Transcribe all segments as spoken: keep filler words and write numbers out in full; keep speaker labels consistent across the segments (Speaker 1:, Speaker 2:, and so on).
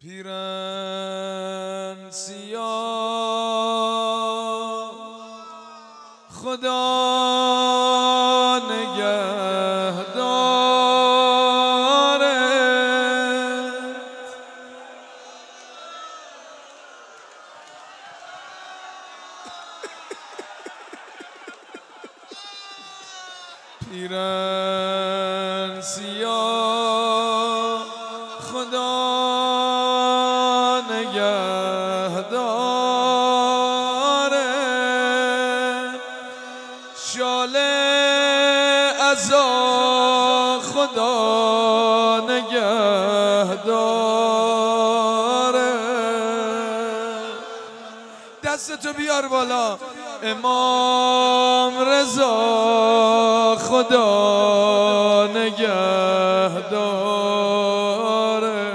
Speaker 1: پیرن سیاه خدا نگهداره. پیرن سیاه خدا نگهداره. شاله ازا خدا نگهداره. دستتو بیار بالا. امام رضا خدا نگهداره.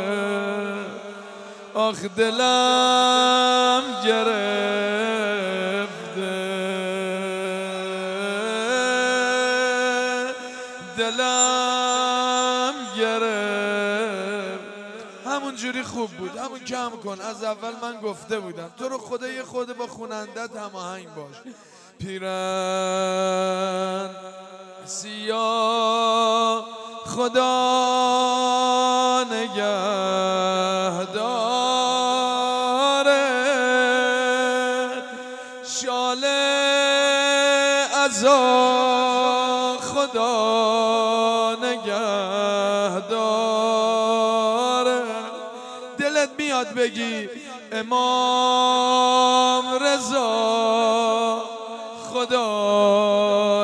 Speaker 1: آخ دلم گرفته، دلم گرفت. همون جوری خوب بود، همون کم کن. از اول من گفته بودم تو رو خدا یه خود با خونندت هماهنگ باش. پیرن سیاه خدا نگهداره. شاله ازا خدا نگهداره. دلت میاد بگی امام رضا خدا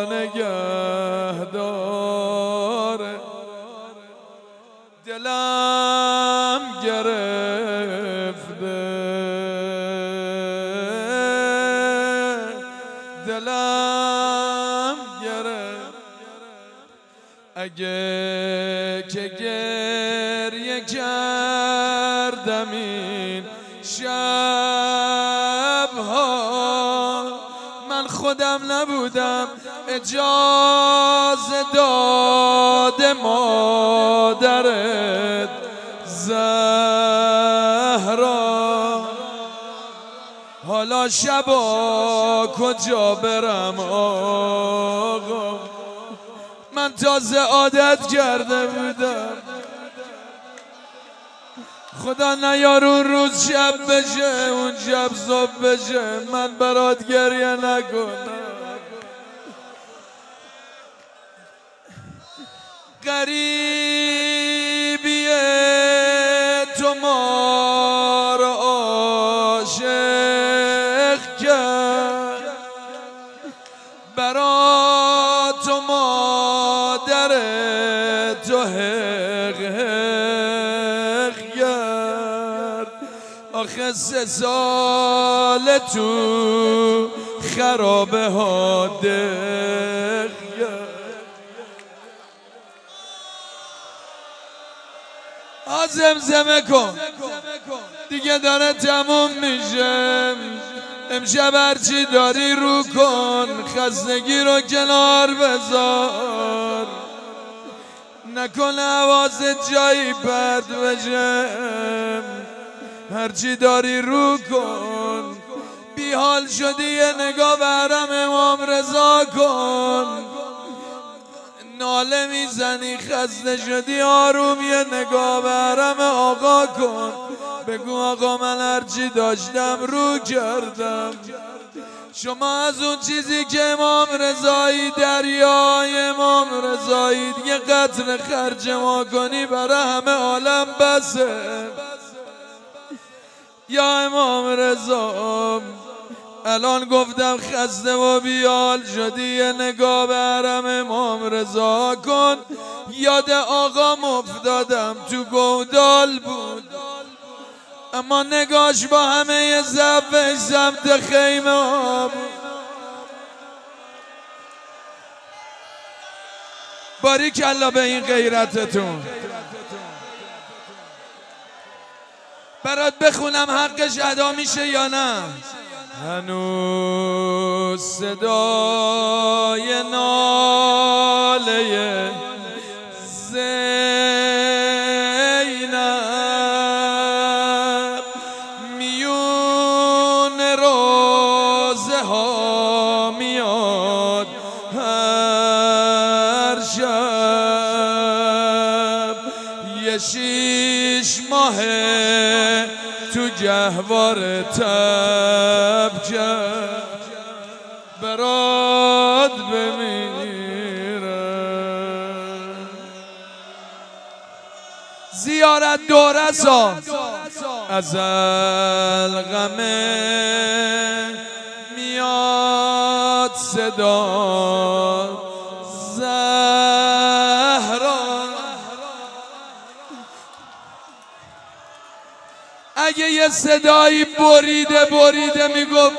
Speaker 1: نگهداره. دلم گرفته، دلم گرفت. اگه که گریه کردم این شبها، من خودم نبودم، اجازه داد مادرت زهرا. حالا شبا کجا برم آقا، من تازه عادت کرده بودم. خدا نیار اون روز شب بشه، اون شب صبح بشه من برات گریه نکنم. غریبیه تو ما رو عاشق کرد، برا تو مادر تو حق حق کرد. آخه سه سال تو خرابه ها دق کرد. زمزمه کن دیگه داره تموم میشه. امشب هرچی داری رو کن، خستگی رو کنار بذار، نکن حواست جایی پرت بشه. هرچی داری رو کن. بی حال شدی یه نگاه به حرم امام رضا کن. ناله میزنی خسته شدی آروم یه نگاه به حرم آقا کن. بگو آقا من هرچی داشتم رو کردم. شما از اون چیزی که امام رضایی دریای امام رضایی یه قطره خرج ما کنی برای همه عالم بسه. یا امام رضا الان گفتم خسته و بیال شدی یه نگاه به حرم امام رضا کن. یاد آقا افتادم تو گودال بود، اما نگاش با همه ضعفش سمت خیمه ها بود. باریکلا به این غیرتتون. برات بخونم حقش ادا میشه یا نه؟ هنوز صدای ناله زینب شیش ماه تو گهوار تب کرد برات بمیرم. زیارت دورسا ازل غمه میاد صدا زهرا. اگه یه صدایی بریده بریده میگفت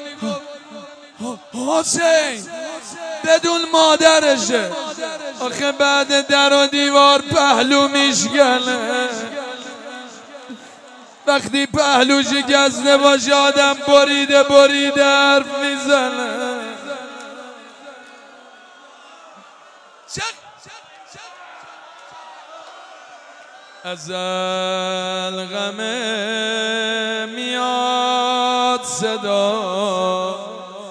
Speaker 1: حسین بدون مادرشه، آخه بعد در و دیوار پهلو میشکنه. وقتی پهلو شکسته باشه آدم بریده بریده حرف میزنه. ازل غمه میاد صدا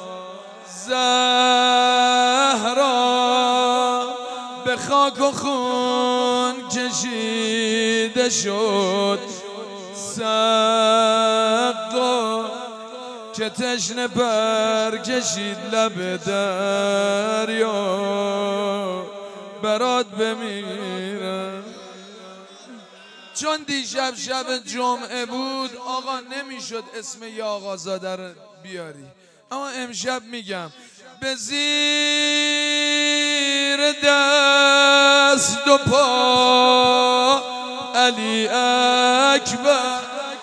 Speaker 1: زهرا، به خاک و خون کشیده شد سقا، که تشنه پر کشید لب دریا برات بمیرم. چون دیشب شب جمعه بود آقا نمیشد اسم یا آقازاده رو بیاری، اما امشب میگم به زیر دست و پا علی اکبر،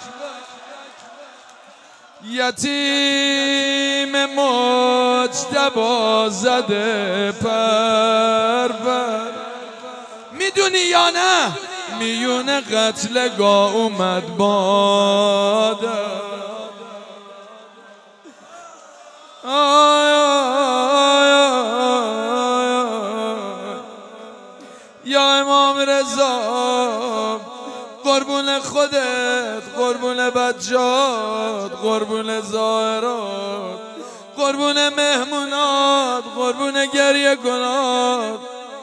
Speaker 1: یتیم مجتبی زده پرور. میدونی یا نه میون قتلگاه اومد مادر. یا امام رضا قربون خودت، قربون بچهات، قربون زائرات، قربون مهمونات، قربون گریه کنات.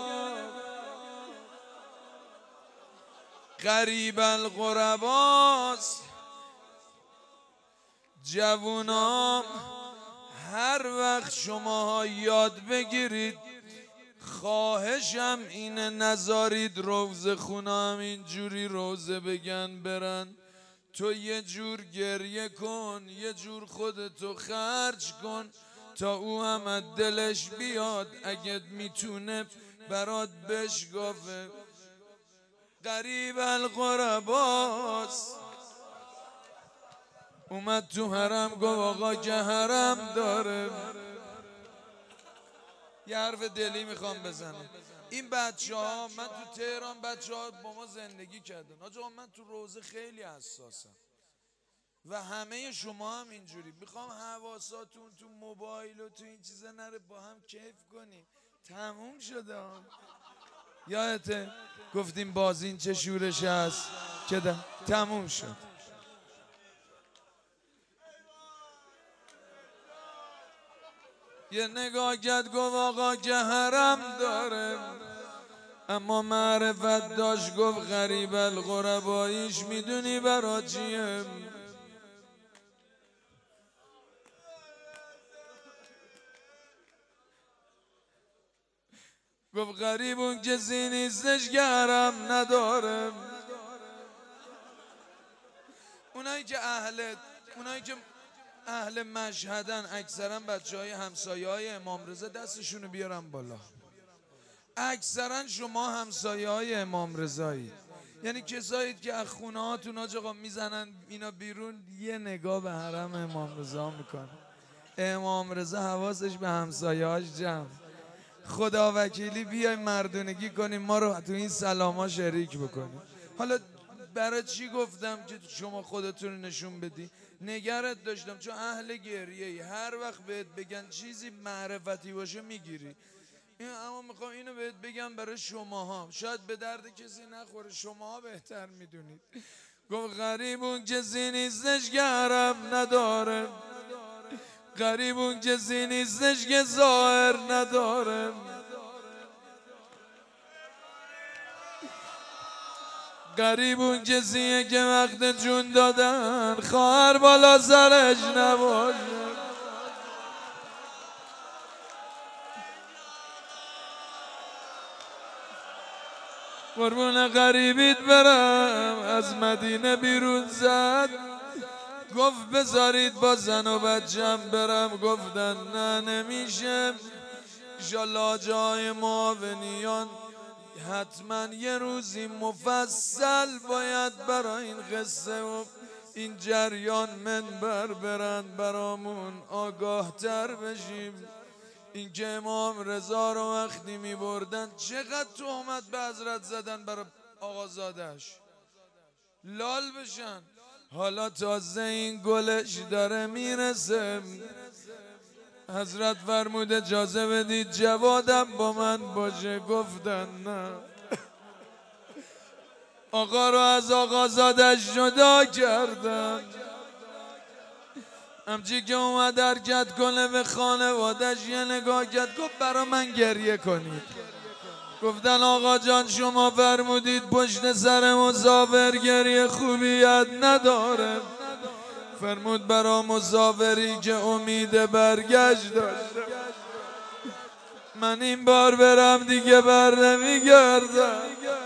Speaker 1: غریب الغرباست جوونام، هر وقت شماها یاد بگیرید، خواهشم اینه نذارید روزه خونم اینجوری روزه بگن برن. تو یه جور گریه کن، یه جور خودتو خرج کن تا او هم از دلش بیاد، اگه میتونه برات بشگافه. غریب الغرباست اومد تو حرم گفت آقا که حرم داره. یه حرف دلی میخوام بزنم. این بچه ها، من تو تهران بچه ها با ما زندگی کردن آجا، من تو روزه خیلی حساسم و همه شما هم اینجوری. میخوام حواساتون تو موبایل و تو این چیزا نره، با هم کیف کنیم. تموم شده هم. یادته گفتیم بازین چه شورش هست که تموم شد. یه نگاه کرد گفت آقا که حرم داره، اما معرفت داشت گفت غریب الغرباییش میدونی برا چیه؟ گفت غریب اون کسی نیستش که حرم نداره. اونایی که اهل اونایی که اهل مشهدن اکثرا بچه های همسایه های امام رضا دستشونو بیارن بالا. اکثرا شما همسایه های امام رضایی، یعنی کسایی که از خونه هاتون آقا میزنن اینا بیرون، یه نگاه به حرم امام رضا میکنن. امام رضا حواسش به همسایه هاش جمع. خدا وکیلی بیایم مردونگی کنیم، ما رو تو این سلاما شریک بکنیم. حالا برای چی گفتم که شما خودتون نشون بدی؟ نگرت داشتم چون اهل گریه، هر وقت بهت بگن چیزی معرفتی باشه میگیری. اما میخوام اینو بهت بگم برای شماها، شاید به درد کسی نخوره، شماها بهتر میدونید. گفت غریب اون کسی نیستش که حرم نداره، غریب اون کسی نیستش که ظاهر نداره. غریب اون کسیه که وقت جون دادن خواهر بالا سرش نباشه. قربون غریبیت برم. از مدینه بیرون زد گفت بذارید با زن و بچم برم. گفتن نه نمیشه. انشالله جای معاونیان حتما یه روزی مفصل باید برای این قصه و این جریان منبر برن برامون آگاه تر بشیم. این که امام رضا رو وقتی می بردن چقدر تهمت به حضرت زدن برای آقازادش لال بشن. حالا تازه این گلش داره میرسه. حضرت فرمود اجازه بدید جوادم با من باشه. گفتن نه. آقا رو از آقازادش جدا کردن. همچی که اومد حرکت کنه به خانوادش یه نگاه کرد گفت برا من گریه کنید. گفتن آقا جان شما فرمودید پشت سر مسافر گریه خوبیت نداره. فرمود برا مسافری که امید برگشت داشته من این بار برم دیگه بر نمیگردم.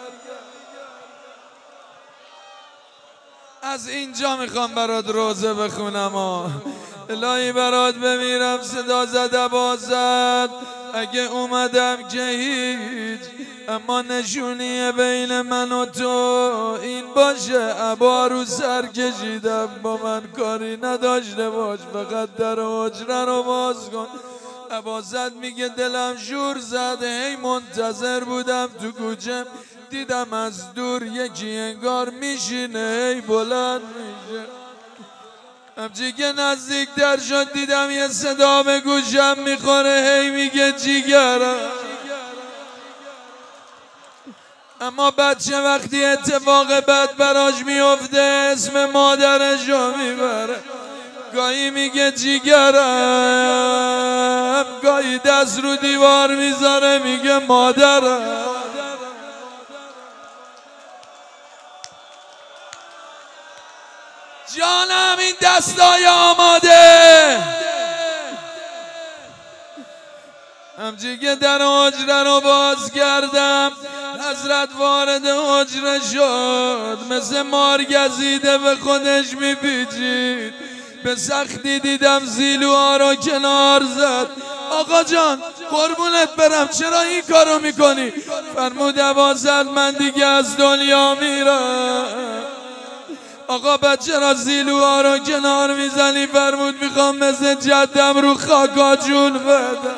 Speaker 1: از اینجا میخوام برات روزه بخونم ها. الهی برات بمیرم صدا زد عبازت اگه اومدم که هیچ اما نشونی بین من و تو این باشه عبا رو سر کشیدم با من کاری نداشته باش فقط در حجره رو باز کن. عبازت میگه دلم شور زد هی منتظر بودم تو کوچه دیدم از دور یکی انگار میشینه هی بلند میشه. همچی که نزدیک در شد دیدم یه صدا به گوشم میخوره هی میگه جیگرم. اما بچه وقتی اتفاق بد براش میفته اسم مادرش رو میبره. گاهی میگه جیگرم گاهی دست رو دیوار میذاره میگه مادرم. جانم این دستای آماده. همچی که در حجره رو باز کردم حضرت وارد حجره شد مثل مار گزیده به خودش میپیچید. به سختی دیدم زیلوها رو کنار زد. آقا جان قربونت برم چرا این کارو میکنی؟ فرمود عبازت من دیگه از دنیا میرم. آقا بچه را زیلوها رو کنار میزنی؟ فرمود میخوام مثل جدم رو خاکا جون بدم.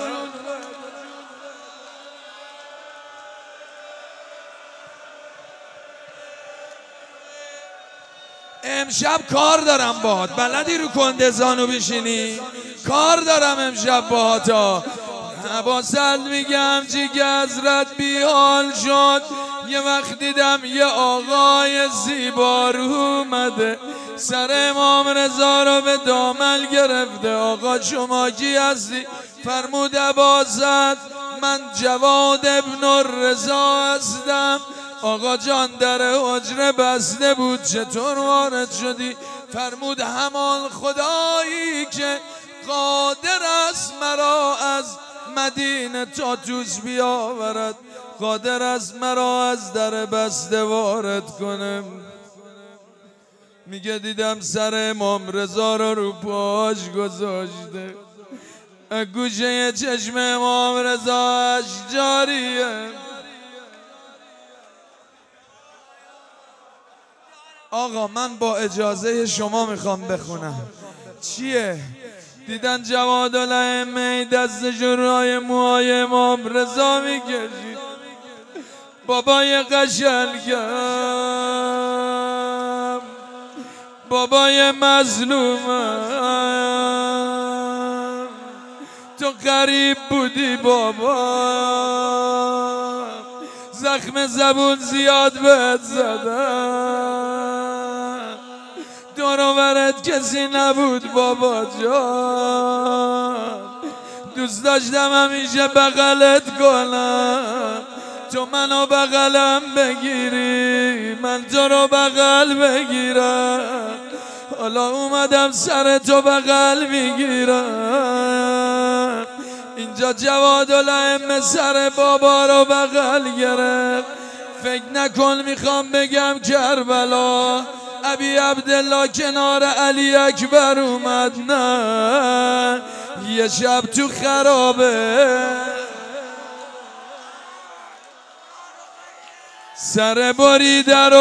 Speaker 1: امشب کار دارم باهات بلدی رو کندزانو بشینی؟ کار دارم امشب باهات ها. عباست میگم چی که حضرت بیحال شد یه وقت دیدم یه آقای زیبارو اومده سر امام رضا رو به دامن گرفته. آقا شما کی هستی؟ فرمود عباست من جواد ابن الرضا هستم. آقا جان در حجره بسته بود چطور وارد شدی؟ فرمود همان خدایی که قادر است مرا از مدینه تا توس بیاورد قادر است مرا از در بسته وارد کنم. میگه دیدم سر امام رضا رو رو پاش گذاشته گوشه چشم امام رضا اش جاریه. آقا من با اجازه شما میخوام بخونم. چیه؟ دیدن جواد الائمه دست جرای موهای امام رضا میکشید. بابای قشنگم بابای مظلومم تو غریب بودی بابا زخم زبون زیاد بهت زدم دور و برت کسی نبود بابا جان دوست داشتم همیشه بغلت کنم تو منو بغلم بگیری من تو رو بغل بگیرم حالا اومدم سر تو بغل میگیرم اینجا جوادالائمه سر بابا رو بغل گرفت فکر نکن میخوام بگم کربلا ابی عبدالله کنار علی اکبر اومد نه یه شب تو خرابه سر بریده رو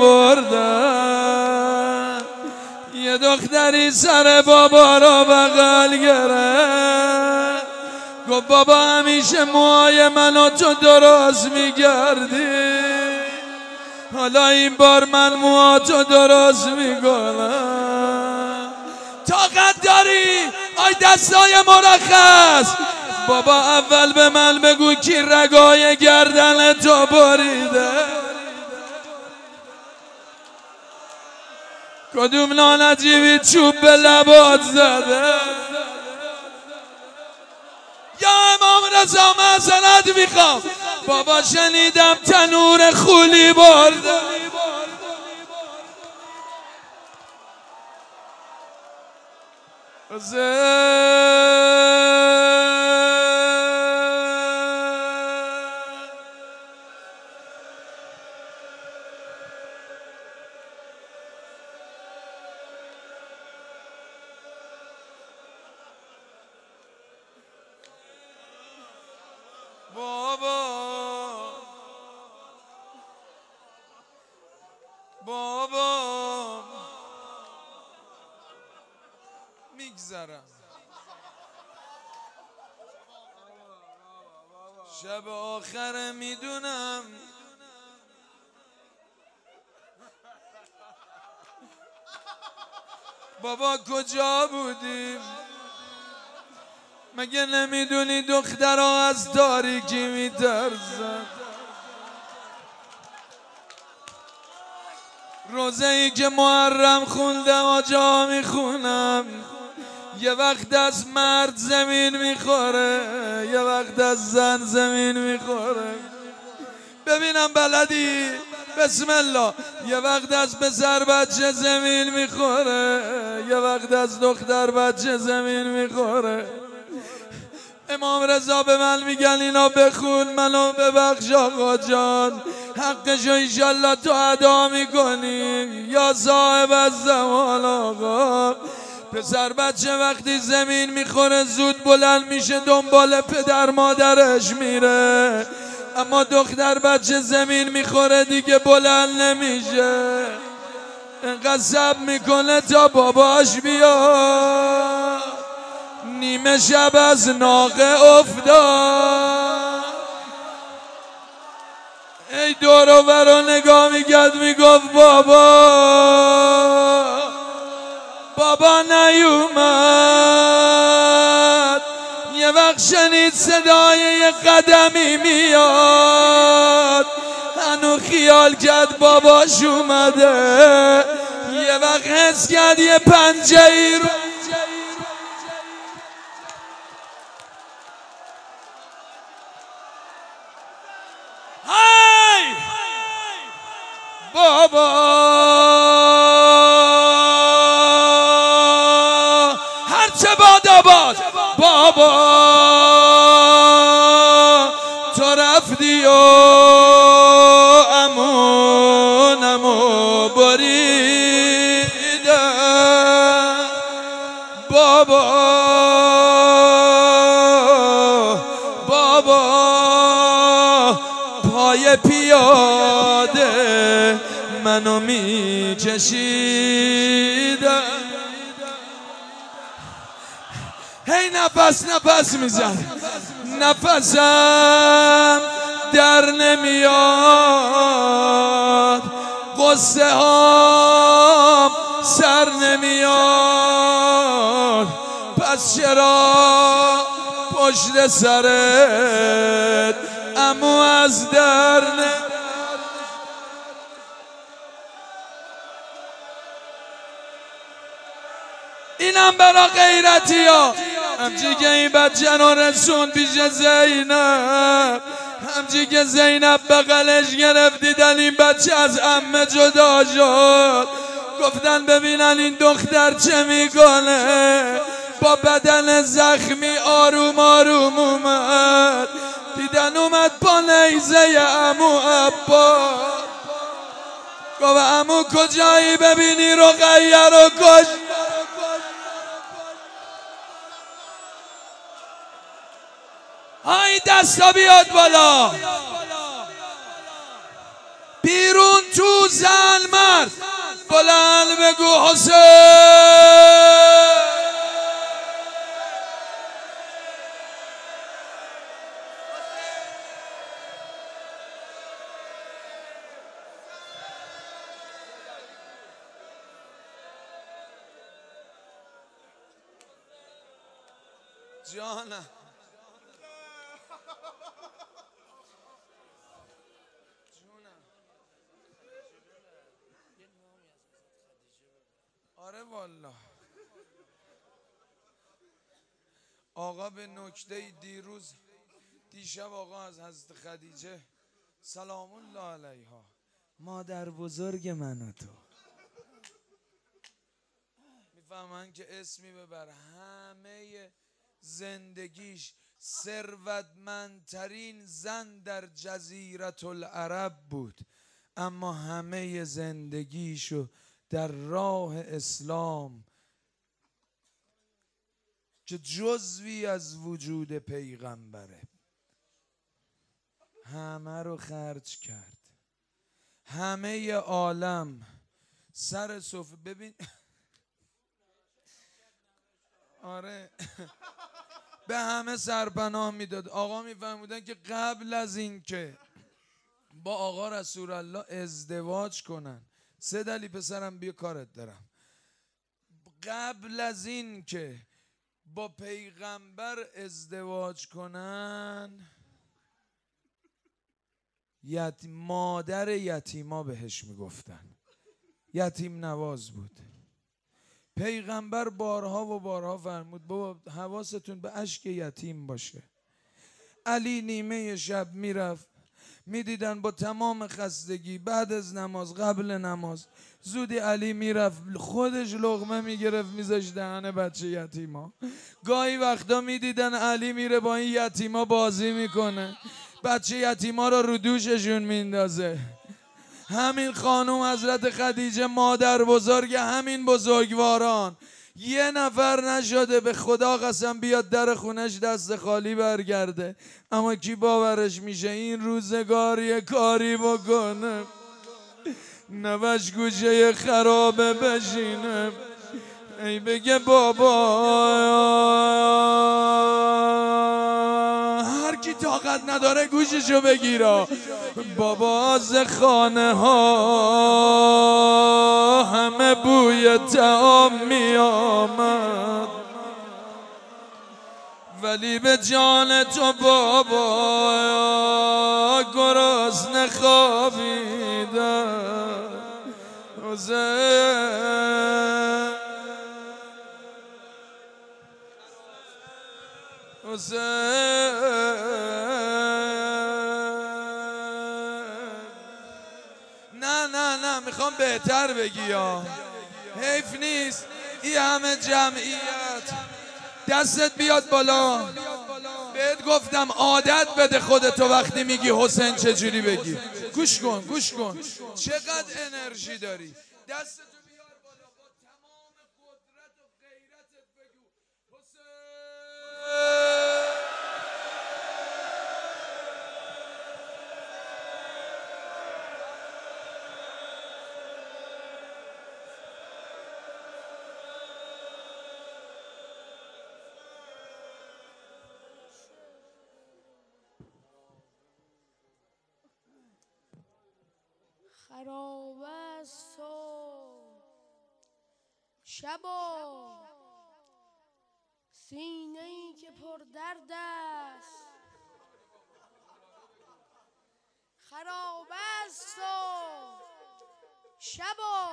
Speaker 1: آوردن یه دختری سر بابا رو بغل گرفت گفت بابا همیشه موهای منو تو درست میگردی حالا این بار من موهاتو درست میکنم طاقت داری آی دستای مرخص بابا اول به من بگو کی رگای گردن تو بریده کدوم نانجیبی چوب به لبات زده یا امام رضا معذرت میخوام بابا شنیدم تنور خولی برده بابا بابا میگذرم شب آخر میدونم بابا کجا بودیم مگه نمیدونی دخترها از تاریکی میترسن روزه ای که محرم خوندم آجا میخونم یه وقت از مرد زمین میخوره یه وقت از زن زمین میخوره ببینم بلدی بسم الله یه وقت از پسر بچه زمین میخوره یه وقت از دختر بچه زمین میخوره امام رضا به من میگن اینا بخون منو ببخش آقا جان حقشو انشالله تو ادا میکنی یا صاحب الزمان آقا پسر بچه وقتی زمین میخوره زود بلند میشه دنبال پدر مادرش میره اما دختر بچه زمین میخوره دیگه بلند نمیشه انقدر صبر میکنه تا باباش بیا نیمه شب از ناقه افتاد ای دور و برو نگاه میکرد میگفت بابا بابا نیومد یه وقت شنید صدای یه قدمی میاد هنو خیال کرد باباش اومده یه وقت حس کرد یه پنجه ای رو های بابا هرچه باد آباد بابا تو رفتی و امونمو بریدم بابا بابا پای پیاده منو میکشیدم هی نفس نفس میزن نفسم در نمیاد قصه هام سر نمیاد پس چرا پشت سرت امو از در نمیاد اینم برا غیرتی ها همچی که این بچه رو رسون پیش زینب همچی که زینب بغلش گرفت دیدن این بچه از عمه جدا شد، گفتن ببینن این دختر چه میکنه. با بدن زخمی آروم آروم اومد، دیدن اومد با نیزه عمو عباس. گفت عمو کجایی ببینی رقیه رو کش. های دستا بیاد بالا، بیرون تو زن مرد، بلند بگو حسین. جانم آره والا. آقا به نکته دیروز دیشب آقا از حضرت خدیجه سلام الله علیها، مادر بزرگ من و تو، میفهمن که اسمی ببر همه زندگیش ثروتمندترین زن در جزیره العرب بود، اما همه زندگیشو در راه اسلام که جزوی از وجود پیغمبره همه رو خرج کرد. همه عالم سر صفحه ببین آره به همه سرپناه میداد. آقا میفهمودن که قبل از این که با آقا رسول الله ازدواج کنن، سه دلی پسرم بیا کارت دارم، قبل از این که با پیغمبر ازدواج کنن یت... مادر یتیما بهش میگفتن، یتیم نواز بود. پیغمبر بارها و بارها فرمود بابا حواستون به اشک یتیم باشه. علی نیمه شب میرفت، میدیدن با تمام خستگی بعد از نماز قبل نماز زودی علی میرفت خودش لقمه میگرفت میذاشت دهن بچه یتیما. گاهی وقتا میدیدن علی میره با این یتیما بازی میکنه، بچه یتیما رو رو دوششون میندازه. همین خانم حضرت خدیجه مادر بزرگ همین بزرگواران یه نفر نشده به خدا قسم بیاد در خونش دست خالی برگرده، اما کی باورش میشه این روزگار یه کاری بکنه نوش گوشه خرابه بشینه ای بگه بابا. هر کی طاقت نداره گوششو بگیره. بابا از خانه ها همه بوی طعام می آمد، ولی به جان تو بابا گرسنه خوابیدم. حسین حسین نه نه نه میخوام بهتر بگی یا حیف نیست این همه جمعیت دستت بیاد بالا. بهت گفتم عادت بده خودتو وقتی میگی حسین چجوری بگی. گوش کن گوش کن چقدر انرژی داری. دستتو بیار بالا با تمام قدرت و غیرتت بگو حسین.
Speaker 2: خراب است و شبا سینه ای که پر درد است. خراب است و شبا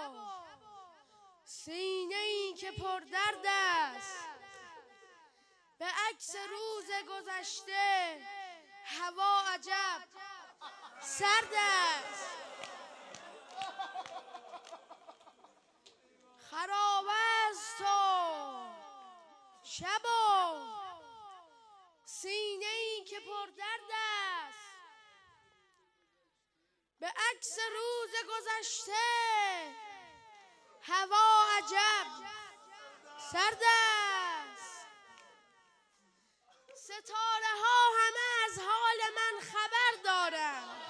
Speaker 2: سینه ای که پر درد است. به عکس روز گذشته هوا عجب سرد است، خراب است و شب و سینه ای که پر درد است. به عکس روز گذشته هوا عجب سرد است. ستاره ها همه از حال من خبر دارند،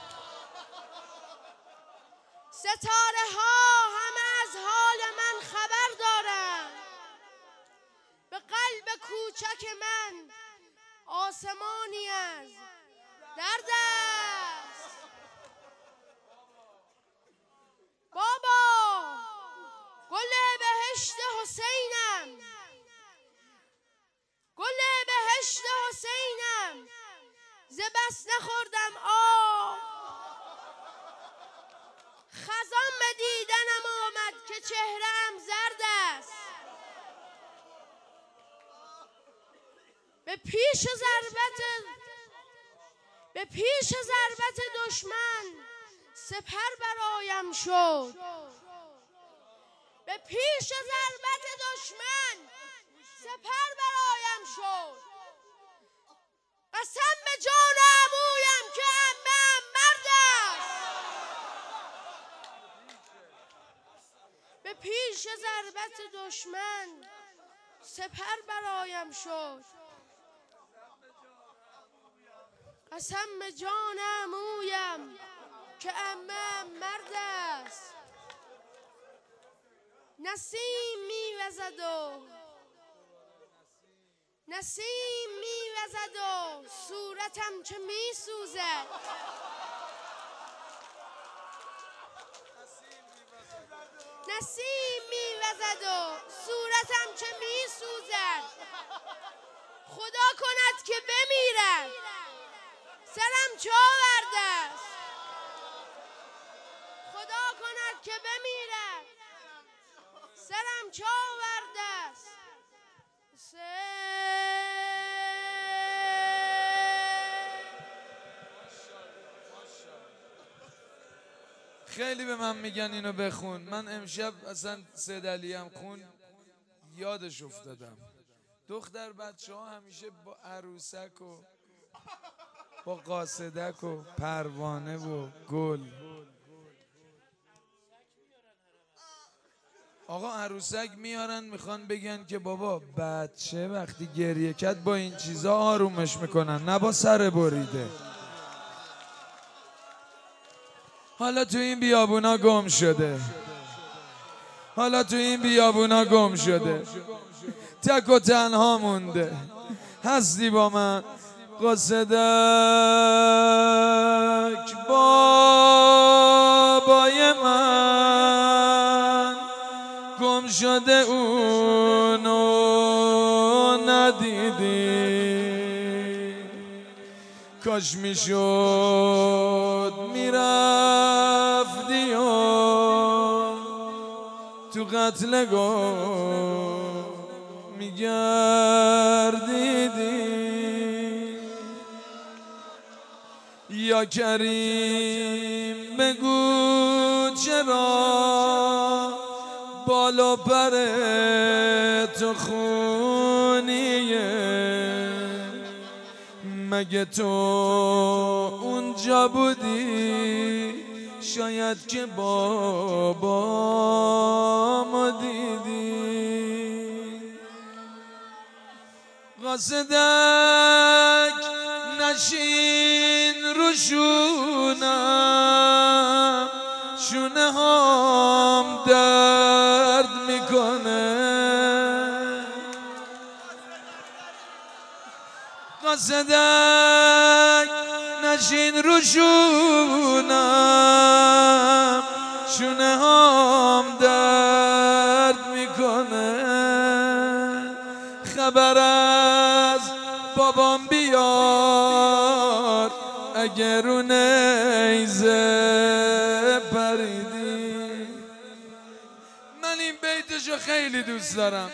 Speaker 2: ستاره ها همه از حال من خبر دارند. به قلب کوچک من آسمانی از درد است. بابا گل بهشت حسینم، گل بهشت حسینم، ز بس نخوردم آب. خزان به دیدنم آمد که چهره‌ام زرد است. به پیش ضربت به پیش ضربت دشمن سپر برایم شد. به پیش ضربت دشمن سپر برایم شد. قسم به جان عمویم که عمه‌ام مرد است. به پیش ضربت دشمن سپر برایم شد. قسم به جان عمویم که عمه‌ام مرد است. نسیم میوزد و نسیم میوزد و صورتم چه میسوزد. نسیم میوزد و صورتم چه میسوزد. خدا کند که بمیرم سرم چه آورده است. خدا کند که بمیرم سرم چه آورده است.
Speaker 1: خیلی به من میگن اینو بخون. من امشب اصلا سید علی هم خون یادش افتادم. دختر بچه ها همیشه با عروسک و با قاصدک و پروانه و گل. آقا عروسک میارن میخوان بگن که بابا بچه وقتی گریه کرد با این چیزا آرومش میکنن نه با سر بریده. حالا تو این بیابونا گم شده، حالا تو این بیابونا گم شده، تک و تنها مونده. هستی با من قاصدک بابای من، گم شده اونو ندیدی. کاش میشد میرفتی و تو قتلگاه میگردیدی. یا کریم بگو چرا بالا پر تو خونیه. مگه تو اونجا بودی شاید که بابامو دیدی. قاصدک نشین رو شونم، شونه هام درد میکنه. قاصدک نشین رو شونم، شونه هام درد میکنه. خبر از بابام بیار اگر رو نیزه پریدی. من این بیتشو خیلی دوست دارم.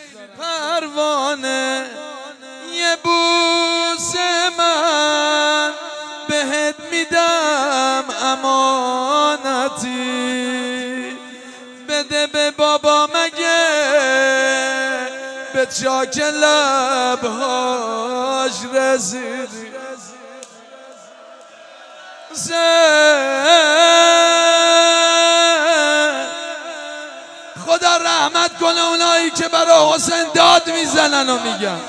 Speaker 1: پروانه یه بوس من میدم امانتی، بده به بابا مگه به چاک لبهاش رسیدی. خدا رحمت کنه اونایی که برای حسین داد میزنن و میگن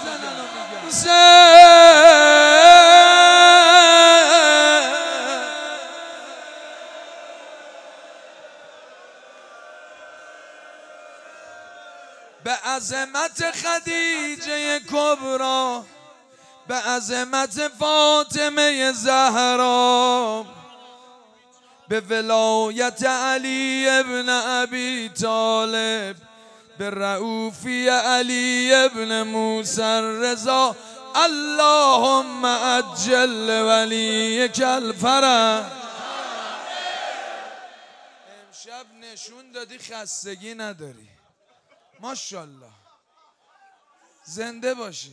Speaker 1: به عظمت خدیجه کبرا، به عظمت فاطمه زهرا، به ولایت علی ابن ابی طالب، به رؤوفی علی ابن موسی الرضا، اللهم عجل ولیک الفرج. امشب نشون دادی خستگی نداری، ماشاءالله، زنده باشی.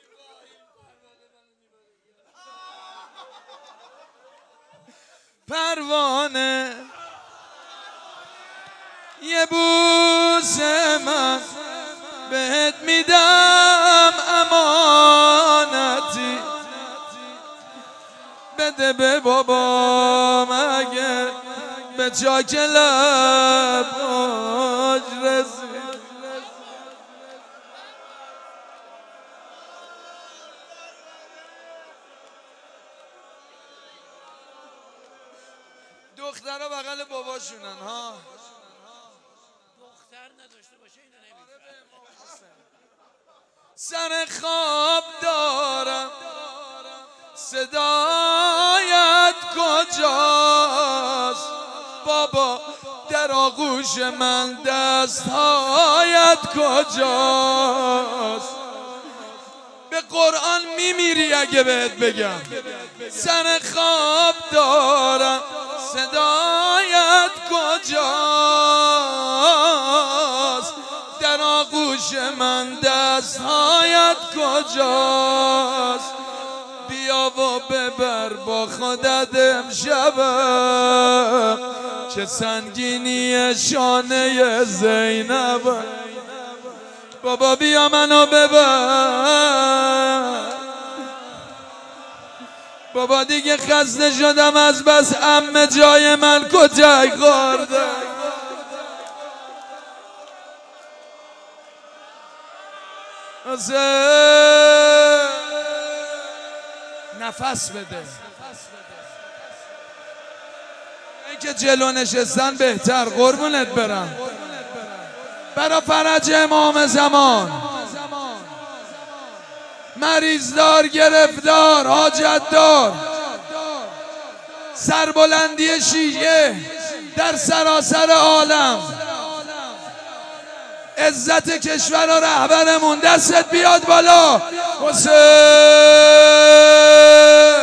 Speaker 1: پروانه یه بوس من بهت میدم امانتی، بده به بابا مگه به چاک لباش رسید. دخترها بغل باباشونن ها،
Speaker 3: دختر نداشته باشه اینو نمیفهمه.
Speaker 1: سر خواب دارم صدایت کجاست بابا، در آغوش من دستهایت کجاست. به قرآن میمیری اگه بهت بگم. سر خواب دارم صدایت کجاست، در آغوش من دستهایت کجاست. بیا و ببر با خودت امشبم، چه سنگینی شانه زینب. بابا بیا منو ببر، بابا دیگه خسته شدم از بس عمه جای من کجای خورده. نفس بده، این که جلو نشستن بهتر، قربونت برم. برا فرج امام زمان، مریضدار، گرفتار، حاجتدار، سربلندی شیعه در سراسر عالم، عزت کشور و رهبرمون، دستت بیاد بالا حسین.